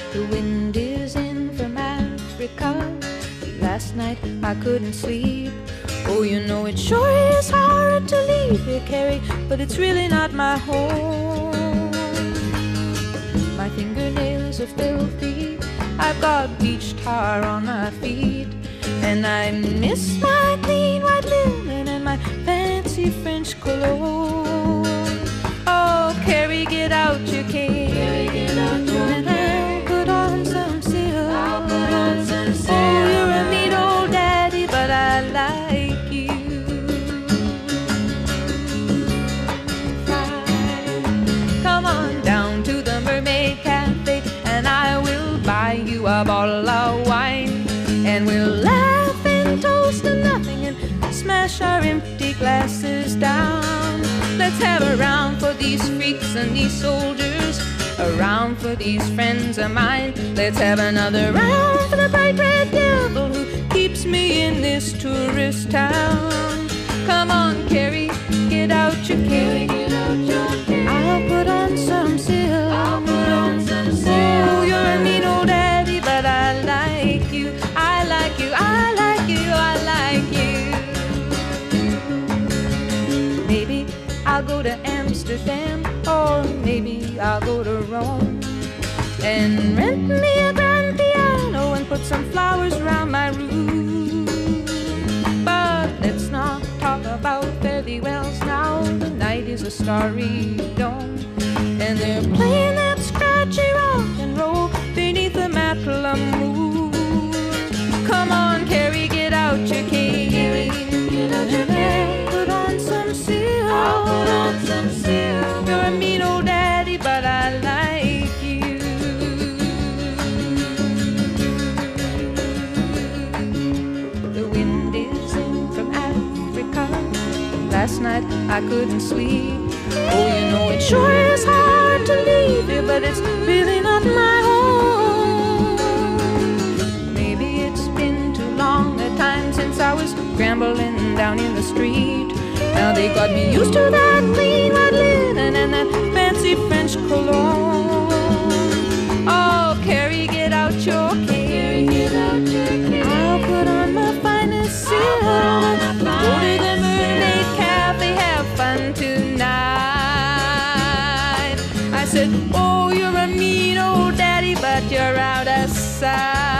The wind is in from Africa. Last night I couldn't sleep. Oh, you know it sure is hard to leave here, Carrie, but it's really not my home. My fingernails are filthy. I've got beach tar on my feet, and I miss my clean white linen and my fancy French cologne. Oh, Carrie, get out your cane. Carrie, get out your cane. I'll put on some silk. I'll put on some silk. Oh, you're a mean old daddy, but I like you. Come on down to the Mermaid Cafe, and I will buy you a bottle of wine, and we'll laugh and toast to nothing and smash our empty glasses down. Let's have a round for these freaks and these soldiers, a round for these friends of mine. Let's have another round for the bright red devil who keeps me in this tourist town. Come on, Carrie, get out your cane. I'll put on some silk. I'll put on some silk. Oh, you're a mean old daddy, but I like you. I like you. I like you. I like you. Maybe I'll go to Amsterdam, or maybe I'll go to Rome, and rent me a grand piano and put some flowers around my room. But let's not talk about fairy wells now. The night is a starry dome, and they're playing that scratchy rock and roll beneath the Matlamoon. Come on, Carrie, get out your cane. Get out your cane. Put on some silk. I'll put on some silk. You're a mean old daddy, but I like you. The wind is in from Africa. Last night I couldn't sleep. Oh, you know it sure is hard to leave here, but it's really not my home. Maybe it's been too long a time since I was scrambling down in the street. Now they got me used to that clean white linen and that fancy French cologne. Oh, Carrie, get out your cane. I'll put on my finest silk. Go to the Mermaid Cafe, have fun tonight. I said, oh, you're a mean old daddy, but you're out of sight.